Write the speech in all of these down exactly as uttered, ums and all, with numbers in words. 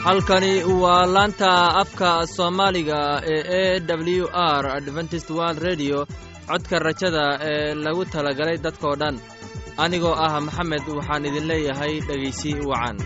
halkani waa laanta afka Soomaaliga ee A W R Adventist World Radio codka rajada ee lagu talagalay dadka oo dhan anigoo ah Maxamed waxaan idin leeyahay dhageysi wacan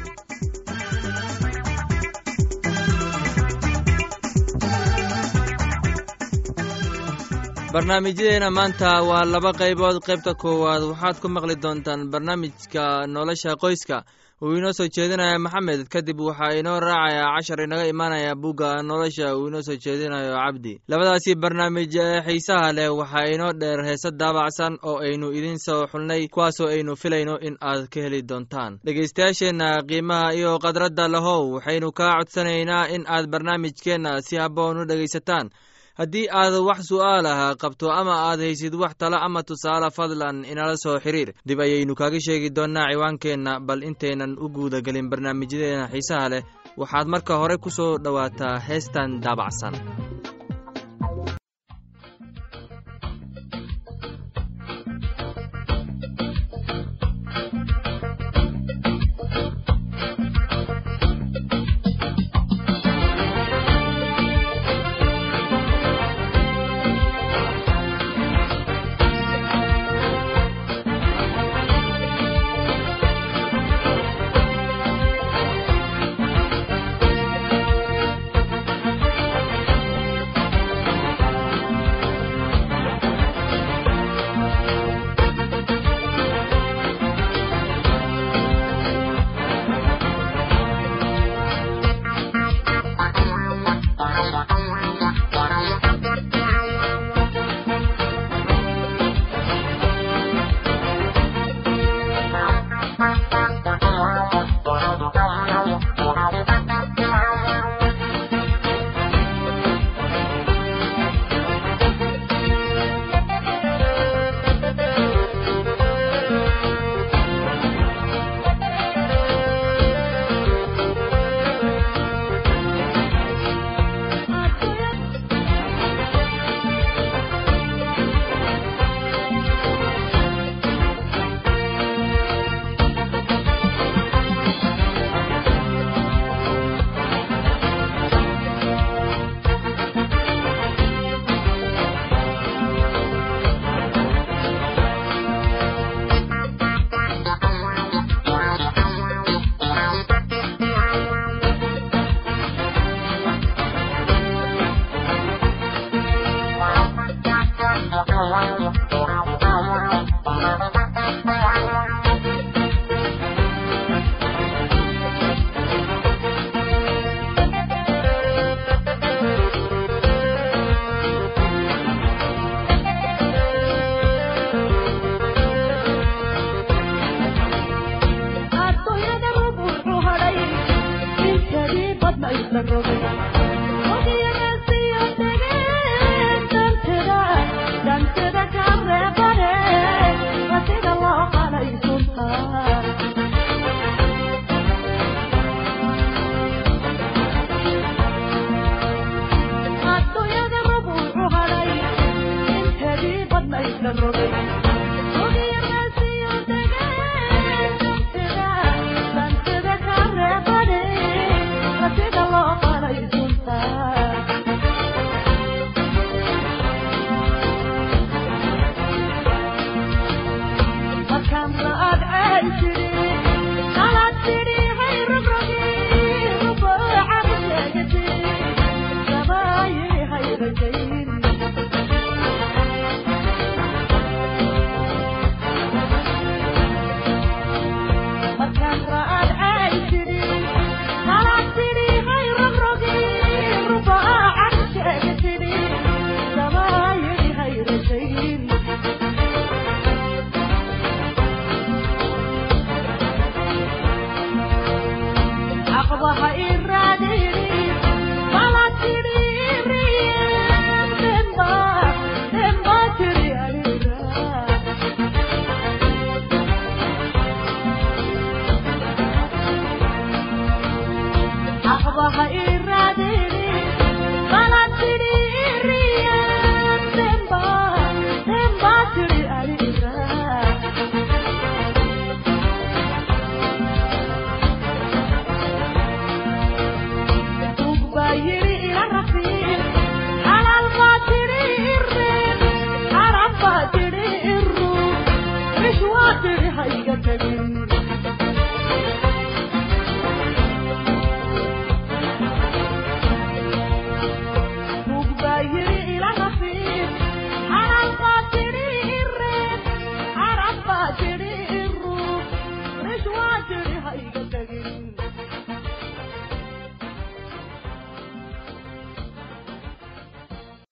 barnaamijyadeena maanta waa laba qaybood qaybta koowaad waxaad ku maqli doontaan barnaamijka nolosha qoyska uu inoo soo jeedinayo Maxamed kadib waxa inoo raacaya cashar inaga imaanaya buugga nolosha uu inoo soo jeedinayo Cabdi labadaasi barnaamij ee xiisaha leh waxa inoo dheer heesad daabacsan oo aynu idin soo xulnay kuwaas oo aynu filayno in aad ka heli doontaan dhageystayaasheena qiimaha iyo qadradda lahow waxaynu ka codsanaynaa in aad barnaamijkeena si habboon u dhageysataan haddii aad wax su'aal ah qabto ama aad haysid wax talo ama tusaale fadlan inala soo xiriir dib ayaynu kaaga sheegi doonaa ciwaankeena bal inteenan u guuda galin barnaamijyadeena xiisaha leh waxaad marka hore ku soo dhawaataa heestan daabacsan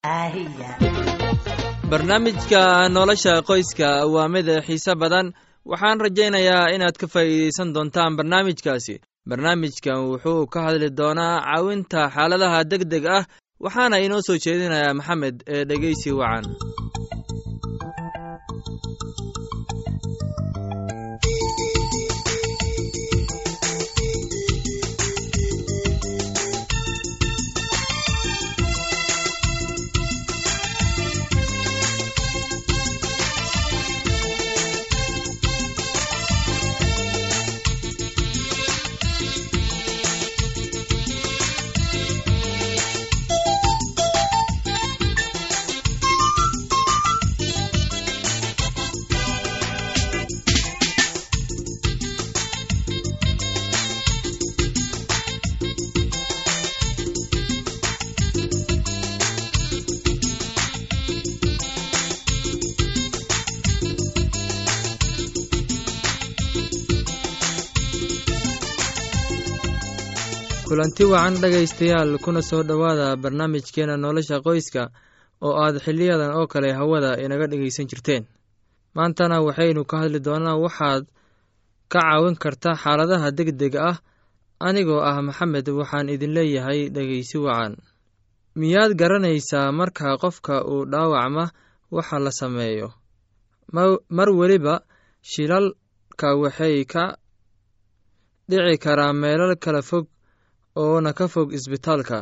barnaamijka nolosha qoyska waa mid xiiso badan. waxaan rajaynayaa inaad ka faa'iideysan doontaan barnaamijkaasi. barnaamijkan wuxuu ka hadli doonaa caawinta xaaladaha degdeg ah, waxaana inoo soo jeedinayaa maxamed ee dhegeysi wacan. kulanti wacan dhagaystayaal, kuna soo dhowaada barnaamijkeena nolosha qoyska oo aad xiliyadan oo kale hawada inaga dhagaysan jirteen. maantana waxaynu ka hadli doonaa waxaad ka caawin karta xaaladaha degdega ah. anigoo ah maxamed waxaan idin leeyahay dhagaysi wacan. miyaad garanaysaa marka qofka uu dhaawacma waxa la sameeyo? mar weliba shilalka waxay ka dhici karaa meelal kala fog oona ka fog isbitaalka,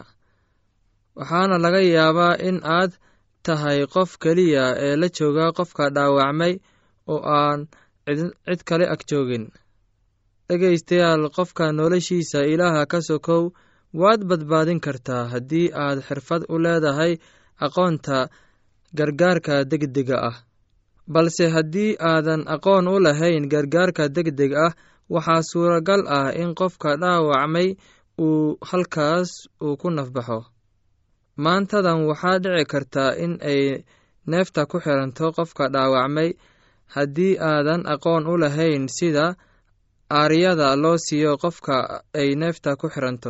waxaana laga yaabaa in aad tahay qof keliya ee la jooga qofka dhaawacmay oo aan cid kale ag joogin. dhegaystayaal, qofka noloshiisa ilaaha ka sokow waad badbaadin kartaa haddii aad xirfad u leedahay aqoonta gargaarka degdega ah. balse haddii aadan aqoon u lahayn gargaarka degdeg ah, waxaa suuragal ah in qofka dhaawacmay uu halkaas uu ku nafbaxo. maantadan waxaa dhici kartaa in ay neefta ku xiranto qofka dhaawacmay haddii aadan aqoon u lahayn sida aaryada loo siiyo qofka ay neefta ku xiranto.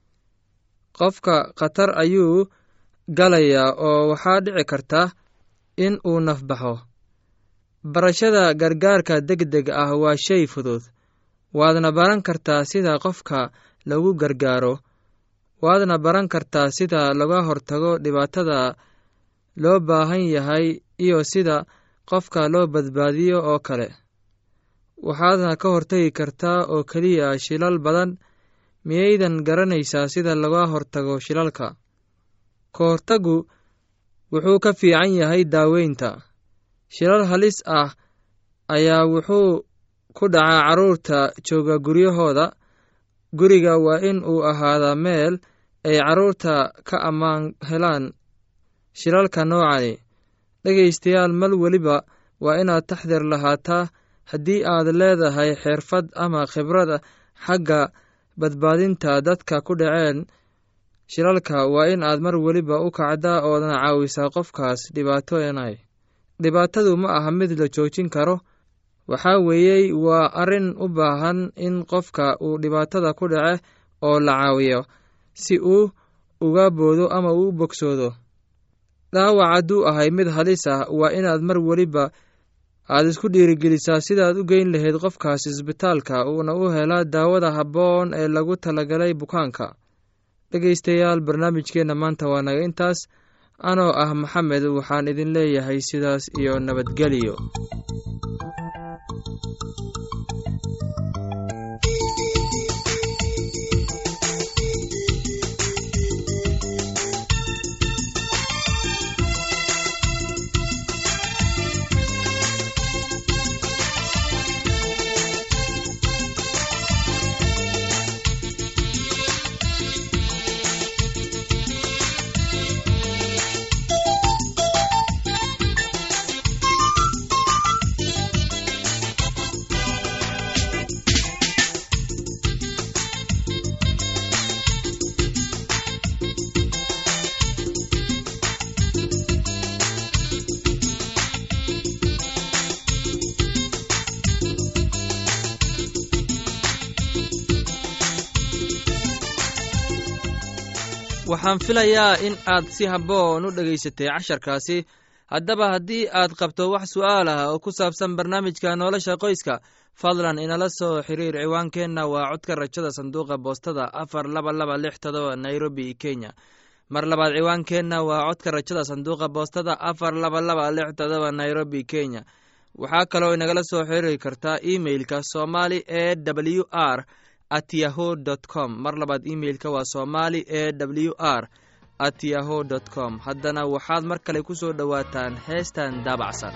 qofka khatar ayuu galayaa oo waxaa dhici karta in uu nafbaxo. barashada gargaarka degdeg ah waa shay fudud. waadna baran kartaa sida qofka lagu gargaaro. waadna baran kartaa sida laga hortago dhibaatada loo baahan yahay iyo sida qofka loo badbaadiyo oo kale. waxaadna ka hortagi kartaa oo keliya shilal badan. miyaydan garanaysaa sida laga hortago shilalka? ka hortagu wuxuu ka fiican yahay daaweynta. shilal halis ah ayaa wuxuu ku dhacaa carruurta jooga guryahooda. guriga waa in uu ahaadaa meel ay carruurta ka ammaan helaan shilalka noocani. dhegaystayaal, mal weliba waa inaad taxdir lahaataa. haddii aad leedahay xirfad ama khibrada xagga badbaadinta dadka ku dhaceen shilalka, waa in aad mar weliba u kacdaa oodana caawisaa qofkaas dhibaatoonay. dhibaatadu ma aha mid la joojin karo. waxaa weeyey waa arrin u baahan in qofka uu dhibaatada ku dhace oo la caawiyo si uu uga boodo ama uu u bogsoodo. dhaawac hadduu ahay mid halis ah, waa inaad mar weliba aad isku dhiirigelisaa sidaad u geyn lahayd qofkaas isbitaalka uuna u helaa daawada habboon ee lagu talagalay bukaanka. dhegaystayaal, barnaamijkeenna maanta waa naga intaas. anoo ah maxamed waxaan idin leeyahay sidaas iyo nabadgelyo. waxaan filayaa in aad si habboon u dhageysatay casharkaasi. haddaba haddii aad qabto wax su'aal ah oo ku saabsan barnaamijka nolosha qoyska, fadlan inala soo xiriir. ciwaankeenna waa codka rajada sanduuqa boostada afar laba laba lix todoba Nairobi, Kenya. mar labaad ciwaankeenna waa codka rajada sanduuqa boostada afar laba laba lix todoba Nairobi, Kenya. waxaa kaloo inagala soo xiriiri kartaa emailka somali e w r at yahoo dot com. mar labaad emailka waa somali e w r at yahoo dot com. haddana waxaad mar kale ku soo dhowaataan heestan daabacsan.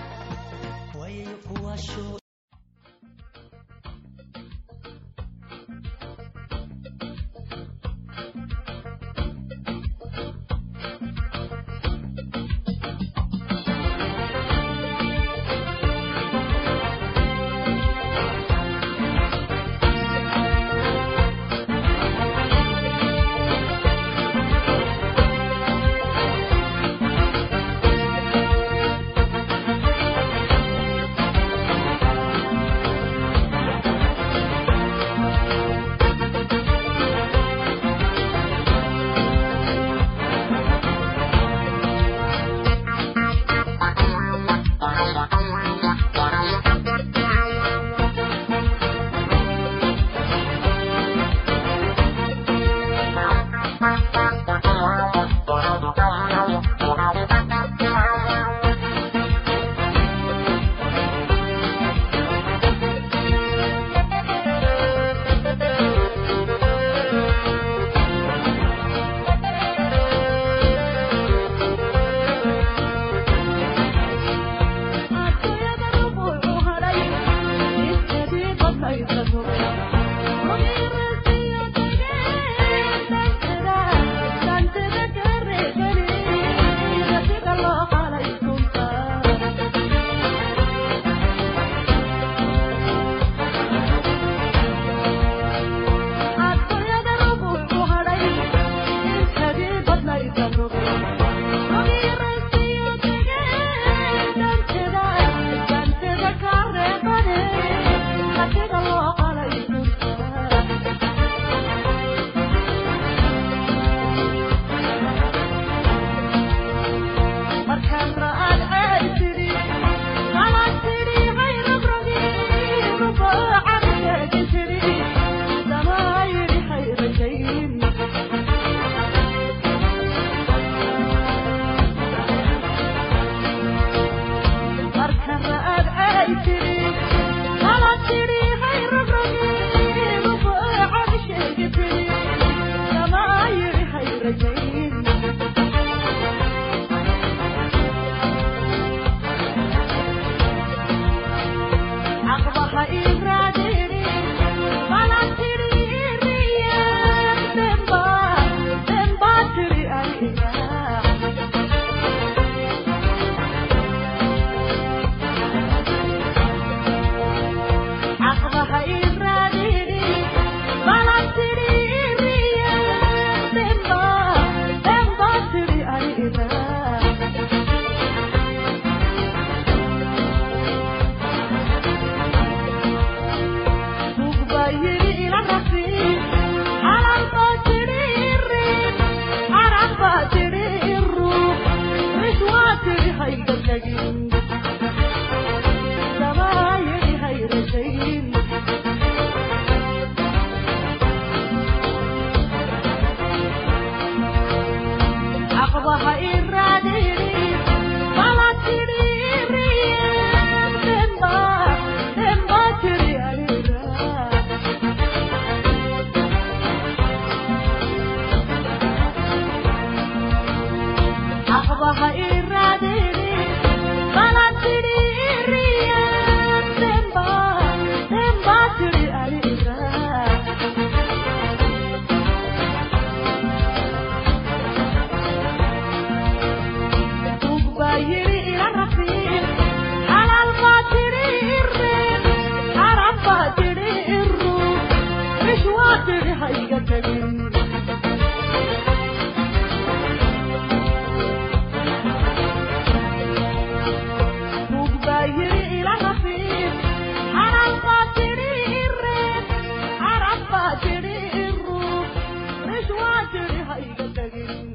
Thank you.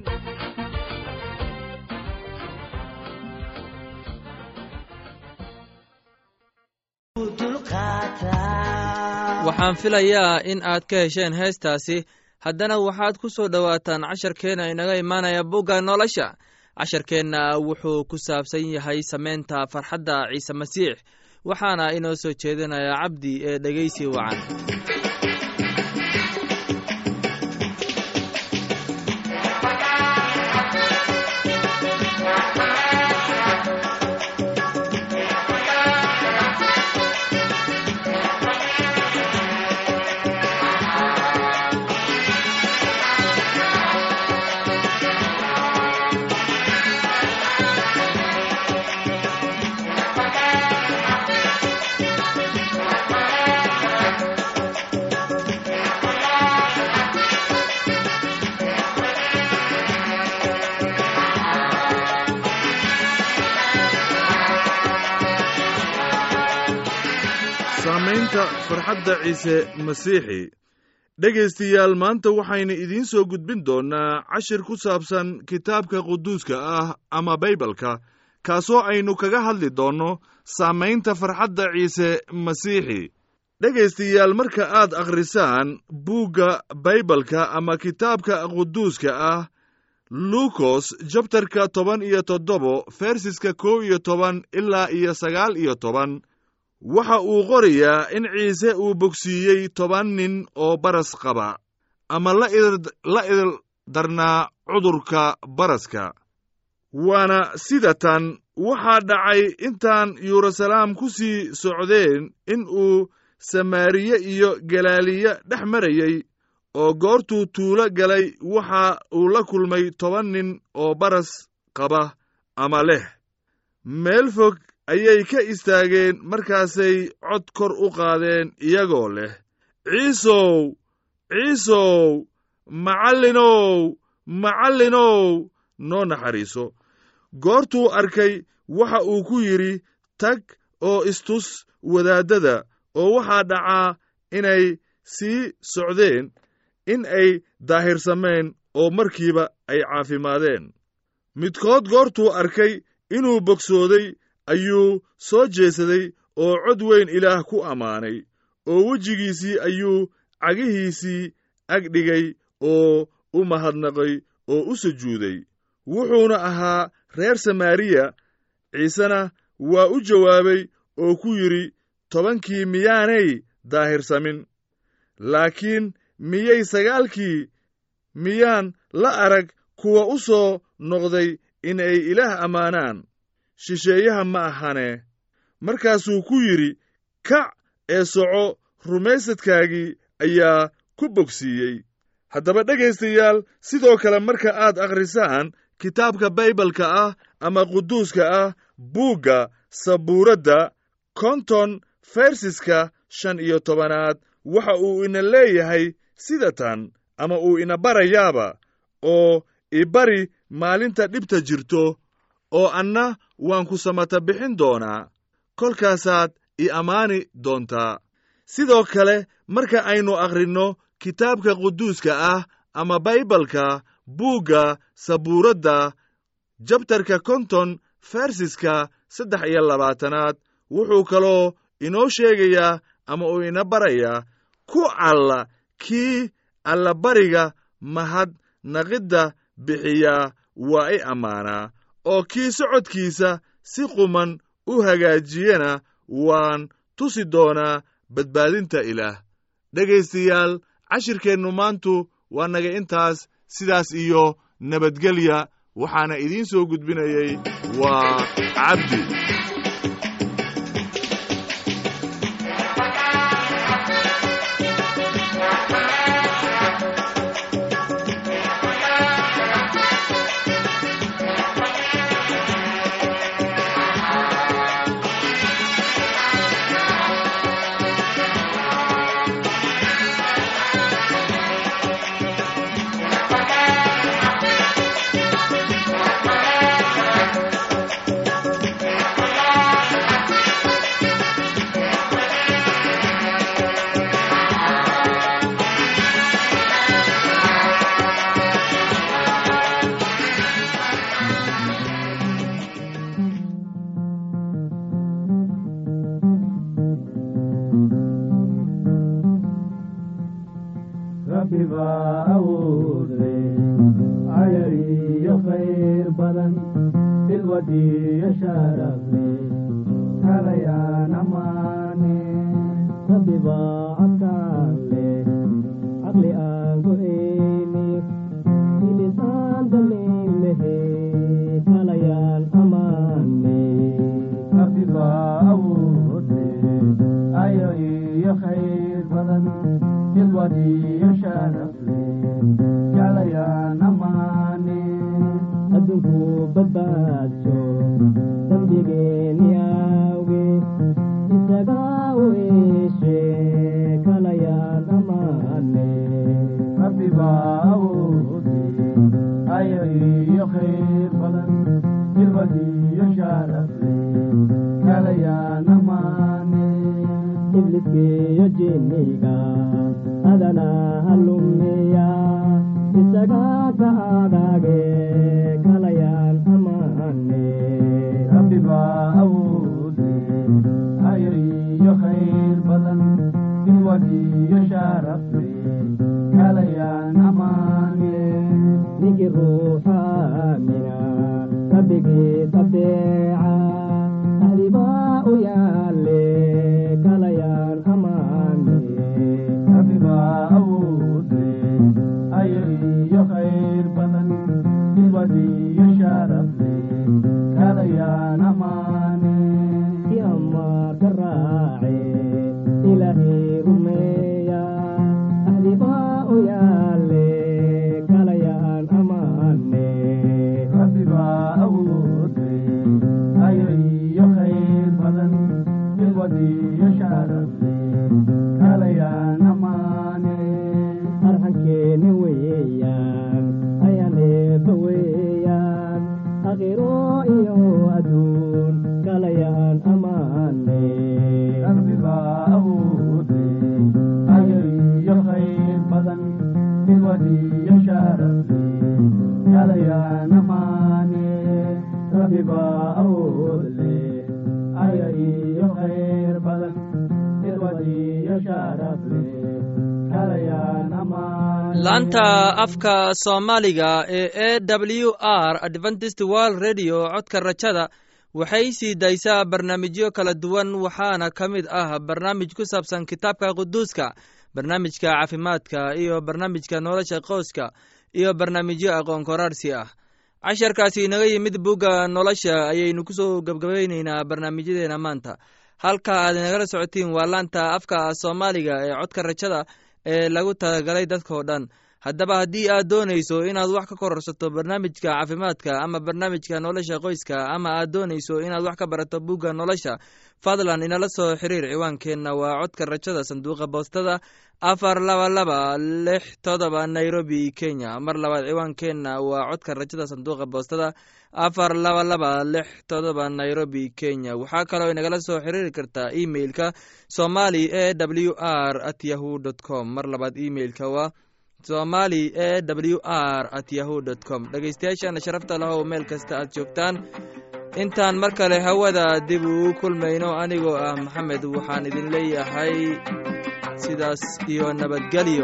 waxaan filayaa in aad ka hesheen heestaasi. haddana waxaad ku soo dhowaataan casharkeenna inaga imaanaya bugga nolosha. casharkeenna wuxuu ku saabsan yahay samaynta farxadda ciise masiix, waxaana inoo soo jeedinaya cabdi ee dhegeysi wacan. saamaynta farxadda ciise masiixi. dhegaystayaal, maanta waxaynu idiin soo gudbin doonnaa cashir ku saabsan kitaabka quduuska ah ama baybalka, kaasoo aynu kaga hadli doonno saamaynta farxadda ciise masiixi. dhegaystayaal, marka aad akhrisaan buugga baybalka ama kitaabka quduuska ah, luukos jabtarka toban iyo toddobo fersiska kow iyo toban ilaa iyo sagaal iyo toban, waxa uu qorayaa in ciise uu bogsiiyey toban nin oo baras qaba ama la idil darnaa cudurka baraska. waana sida tan waxaa dhacay intaan yeruusalaam ku sii socdeen in uu samaariye iyo galiile dhex marayey, oo goortuu tuulo galay waxa uu la kulmay toban nin oo baras qaba ama leh. meel fog ayay ka istaageen, markaasay cod kor u qaadeen iyagoo leh, ciisow ciisow macallinow macallinow noo naxariiso. goortuu arkay waxa uu ku yidhi, tag oo istus wadaaddada. oo waxaa dhacaa inay sii socdeen in ay daahirsameen oo markiiba ay caafimaadeen. midkood goortuu arkay inuu bogsooday ayuu soo jeesaday oo cod weyn ilaah ku ammaanay, oo wejigiisii ayuu cagihiisii ag dhigay oo u mahadnaqay oo u sujuuday. wuxuuna ahaa reer samaariya. ciisena waa u jawaabay oo ku yidhi, tobankii miyaanay daahirsamin? laakiin miyay sagaalkii miyaan la arag kuwa u soo noqday inay ilaah ammaanaan? shisheeyaha ma ahane. markaasuu ku yidhi, kac ee soco, rumaysadkaagii ayaa ku bogsiiyey. haddaba dhegaystayaal, sidoo kale marka aad akhrisaan kitaabka baybalka ah ama quduuska ah, buugga sabuuradda konton fersiska shan iyo tobanaad, waxa uu ina leeyahay sida tan, ama uu ina barayaaba, oo i bari maalinta dhibta jirto, oo anna waan ku samata bixin doonaa, kolkaasaad i ammaani doontaa. sidoo kale marka aynu akhrinno kitaabka quduuska ah ama baybalka, buugga sabuuradda jabtarka konton fersiska saddex iyo labaatanaad, wuxuu kaloo inoo sheegayaa ama uu ina barayaa, ku alla kii allabariga mahad naqidda bixiyaa waa i ammaanaa, oo kii socodkiisa si quman u hagaajiyana waan tusi doonaa badbaadinta ilaah. dhegaystayaal, cashirkeennu maantu waa naga intaas. sidaas iyo nabadgelya. waxaana idiin soo gudbinayey waa cabdi. baa awoode ayariyo khayr badan bilwadiyo sharafle kalayaan ammaane rabbi baa adkaanle caqli aan go'ayni ilisaan damiinlehe kalayaan ammaane rabbi baa awoode ayariyo khayr badan bilwadiyo sharafle kalayaan ammaane adduunku badbaadsho dambigeeni awge isagaa weeshe kalayaan ammaane rabbi baa awoode ayariyo khayr badan bilwadiyo sharafle kalayaan ammaane ibliskiyo jinniga adana halumeya isagaa ka adage kalayaan ammaane rabbi baa awoode ayariyo khayr badan bilwadiyo sharafle kalayaan ammaane nigi ruuxa aamina rabbigii tabeeca ahlibaa u yaale kalayaan ammaane rabbi baa awoode ayariyo khayr badan bilwadiyo sharafle kalayaan ammaane yamar ka raace ilaahay rumeeya ahlibaa u yaale kalayaan ammaane rabbi baa awoode ayariyo khayr badan bilwadiyo sharafle kalayaan ammaane arxankeeni weeyaan ayaneeba weeyaan aakhiro iyo adduun kalayaan ammaane rabbi baa awoode ayariyo khayr badan bilwadiyo sharafle kalayaan ammaane rabbi baa awoode ayariyo khayr badan bilwadiyo sharafle kalayaan ammaane laanta afka soomaaliga ee a w r adventist world radio codka rajada waxay sii daysaa barnaamijyo kala duwan waxaana ka mid ah barnaamij ku saabsan kitaabka quduuska barnaamijka caafimaadka iyo barnaamijka nolosha qoyska iyo barnaamijyo aqoon koraarsi ah casharkaasi inaga yimid bugga nolosha ayaynu ku soo gabgabaynaynaa barnaamijyadeena maanta halka aad inagala socotiin waa laanta afka soomaaliga ee codka rajada ee lagu talagalay dadkao dhan haddaba haddii aad doonayso inaad wax ka kororsato barnaamijka caafimaadka ama barnaamijka nolosha qoyska ama aad doonayso inaad wax ka barato bugga nolosha fadlan inala soo xiriir ciwaankeenna waa codka rajada sanduuqa boostada afar laba laba lix todoba nairobi kenya mar labaad ciwaankeenna waa codka rajada sanduuqa boostada afar laba laba lix todoba nairobi kenya waxaa kaloo inagala soo xiriiri kartaa emailka somali e w r at yahu dt com mar labaad emailka waa somali e w r at yahu dt com dhegeystayaashana sharafta lahow meel kasta aad joogtaan intaan mar kale hawada dib ugu kulmayno anigoo ah maxamed waxaan idin leeyahay sidaas iyo nabadgelyo.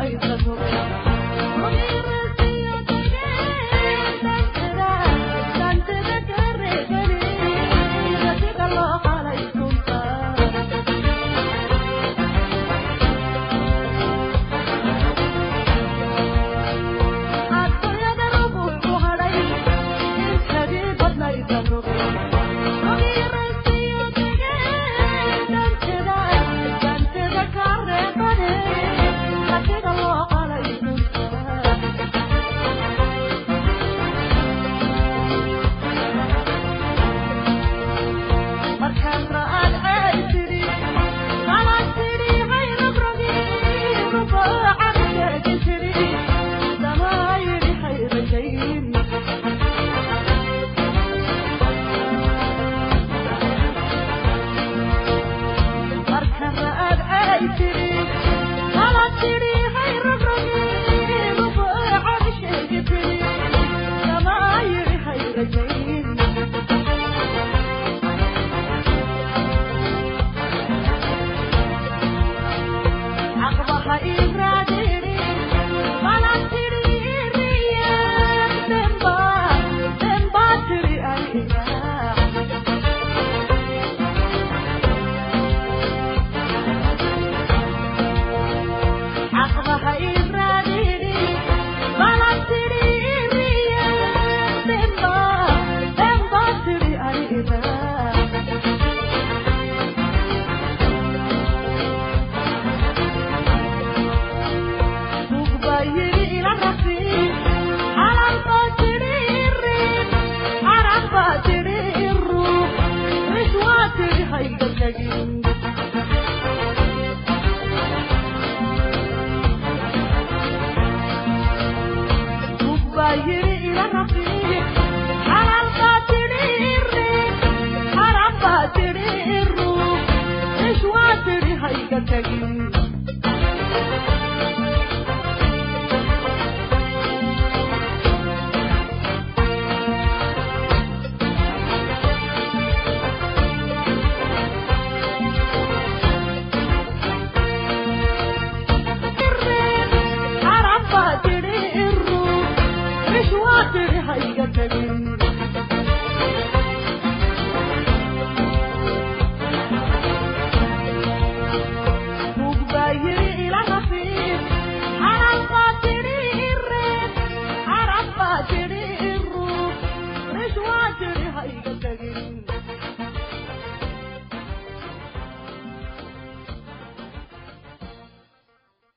عقبها